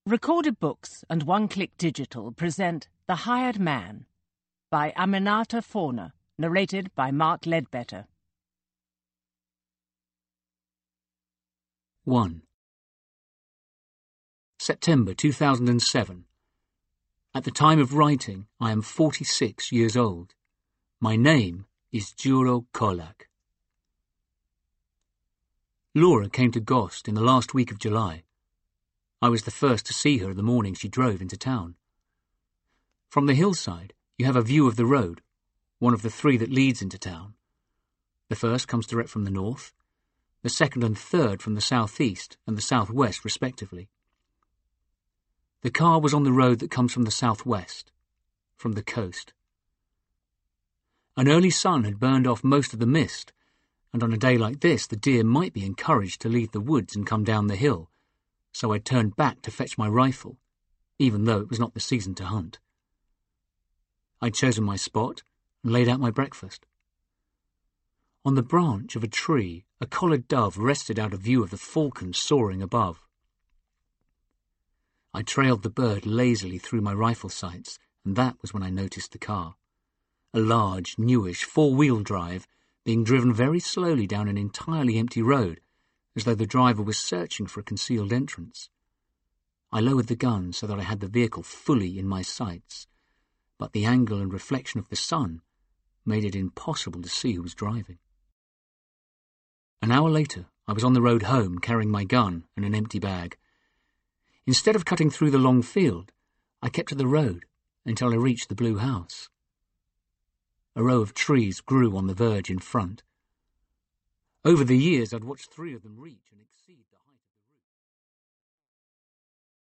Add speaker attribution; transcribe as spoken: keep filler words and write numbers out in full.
Speaker 1: Recorded Books and One Click Digital present The Hired Man by Aminata Forna, narrated by Mark Ledbetter.
Speaker 2: one. September two thousand seven. At the time of writing, I am forty-six years old. My name is Juro Kolak. Laura came to Gost in the last week of July. I was the first to see her the morning she drove into town. From the hillside, you have a view of the road, one of the three that leads into town. The first comes direct from the north, the second and third from the southeast and the southwest, respectively. The car was on the road that comes from the southwest, from the coast. An early sun had burned off most of the mist, and on a day like this the deer might be encouraged to leave the woods and come down the hill, so I turned back to fetch my rifle, even though it was not the season to hunt. I'd chosen my spot and laid out my breakfast. On the branch of a tree, a collared dove rested out of view of the falcon soaring above. I trailed the bird lazily through my rifle sights, and that was when I noticed the car. A large, newish, four-wheel drive being driven very slowly down an entirely empty road, as though the driver was searching for a concealed entrance. I lowered the gun so that I had the vehicle fully in my sights, but the angle and reflection of the sun made it impossible to see who was driving. An hour later, I was on the road home carrying my gun and an empty bag. Instead of cutting through the long field, I kept to the road until I reached the blue house. A row of trees grew on the verge in front. Over the years, I'd watched three of them reach and exceed